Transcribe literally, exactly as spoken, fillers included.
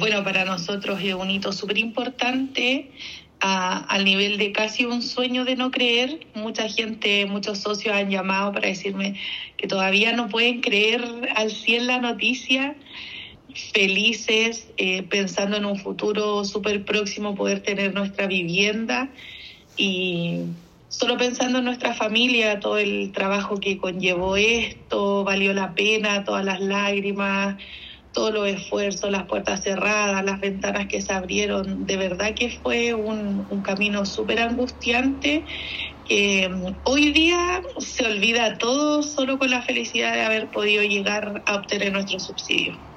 bueno, para nosotros es un hito súper importante, a, al nivel de casi un sueño de no creer. Mucha gente, muchos socios han llamado para decirme que todavía no pueden creer al cien la noticia, felices, eh, pensando en un futuro súper próximo, poder tener nuestra vivienda y solo pensando en nuestra familia, todo el trabajo que conllevó esto, valió la pena, todas las lágrimas, todos los esfuerzos, las puertas cerradas, las ventanas que se abrieron. De verdad que fue un, un camino súper angustiante, que um, hoy día se olvida todo solo con la felicidad de haber podido llegar a obtener nuestro subsidio.